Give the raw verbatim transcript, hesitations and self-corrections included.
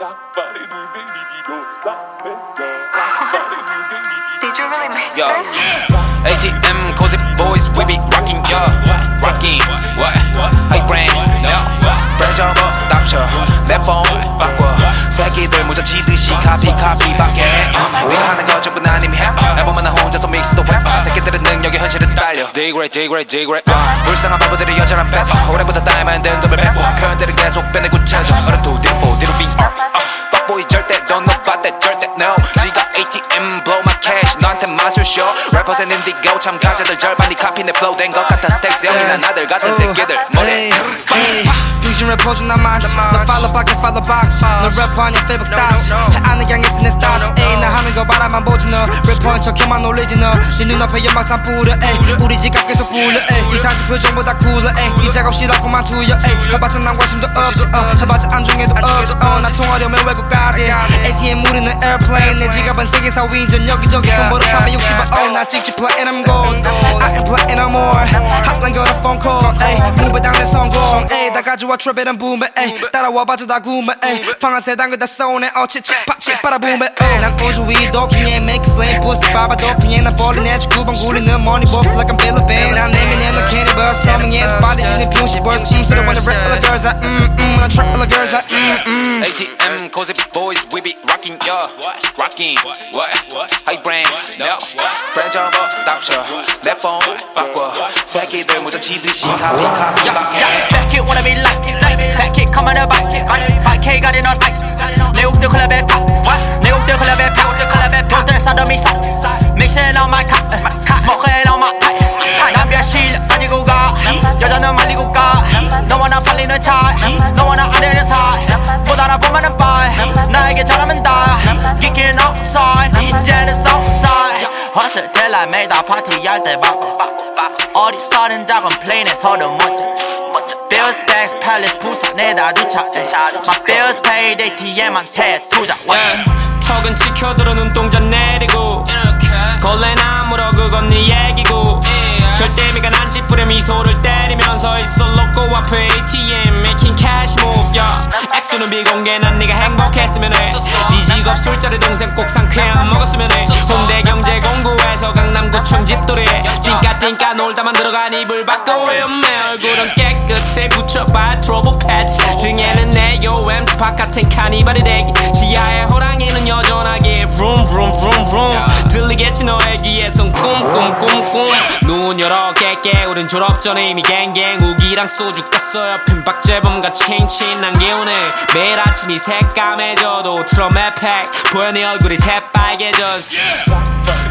Did you really make Yo. this? A T M Cozy Boys, we be rocking, yo. Rocking, what? High brand, yo. 브랜드 접어, 땀쳐. 내 폰 바꿔. 새끼들 모자 치듯이 카피 카피 밖에. 우리가 하는 거 전부 난 이미 해. 해보면 나 혼자서 믹스도 해. 새끼들은 능력이 현실을 달려. Dig great, dig great, dig great. 불쌍한 바보들이 여전한 배. 오래부터 따위만 든 돈을 배워. 표현들을 계속 빼내고 찾아. 어른 두 뒤로 포 뒤로 비. Fuckboy 절대 don't know about that 절대 no. 지가 A T M blow my cash 너한테 맛을 쇼. 래퍼스 앤 인디고 참가자들 절반이 카피 내 플로우 된 것 같아. 스택스 형이나 나들 같은 새끼들 머리 중심 래퍼 중 난 많지. 너 팔로 밖에 팔로 박지. 너 래퍼 아니야 페이북 스타시. 해안을 향해서 내 스타시. 나 하는 거 바라만 보지 너. 래퍼인 척해만 놀리지 너. 네 눈앞에 연막탄 뿌려 우리 지갑 계속 불려 이 사진 표정보다 쿨러 이 작업 싫어하고만 투여 해봤자 난 관심도 없어 해봤자 안중에도 없어 나 통하려면 외국 가야 돼. A T M 우리는 airplane. 내 지갑은 세계사 위전 여기저기 돈 벌어 삼백육십 원 나 찍지 platinum gold I ain't platinum more hotline got a phone call move it down 내 성공 다 가져와 트랩 and boom it 따라와 봐줘 다 구매 방한 세단 그다 쏘네 어 치치파 치파라 boom it 난 우주 위 도킹에 make it flame boost 바바 도핑에 난 벌린 edge 구방 굴리는 money buff like I'm Bill Bane 난 내면에 너 cannibal 서명에 빠지는 병신 벌써 음수로 wanna rap all the girls I mm mm wanna trap all the girls I mm mm A T M Cozy Boys, we be rocking, yo. Rocking, what? High brand, no. 브랜드 접어, 땀쳐. 내 폰 바꿔. 새끼들 모자 치듯이 카피 카피 밖에. Back it wanna be like Fat kid come on the bike five K got it on ice 내 옷들 클럽에 파 내 옷들 클럽에 파 옷들 사더미 사 Mixing on my cup Smoking on my pipe 남편 실 가지고 가 여자는 말리고 가 너와 나 팔리는 차 너와 나 아래는 사 못 알아보면은 빠이 나에게 잘하면 다 Kicking outside 이제는 southside Hustle till I made that party 할 때 바빠 어디서든 작은 플레인에서도 멋져 Bills, stacks, palace, 부산에다 두차 My bills paid A T M한테 투자 yeah. 턱은 지켜들어 눈동자 내리고 걸레 나무로 그건 네 얘기고 yeah. 절대 미간 안 찌푸려 미소를 때리면서 있어 로꼬 앞에 A T M making cash move yeah. 액수는 비공개 난 네가 행복했으면 해네 직업 술자리 동생 꼭 상쾌한 먹었으면 해 홍대 경제 공고에서 강남구청 집돌이 띵까 띵까 놀다만 들어간 이불 바꿔 외운 내 얼굴은 깨끗해 붙여봐 트러블 패치 등에는 내 요엠 투팍 같은 카니발이 대기 지하의 호랑이는 여전하게 vroom vroom vroom vroom 들리겠지 너의 귀에선 꿈꿈꿈꿈 눈 열어 깨깨 우린 졸업 전에 이미 갱갱 우기랑 소주 깠어 옆엔 박재범과 친친 난 기운해 매일 아침이 새까매져도 트럼펫 팩 보여 네 얼굴이 새빨개졌어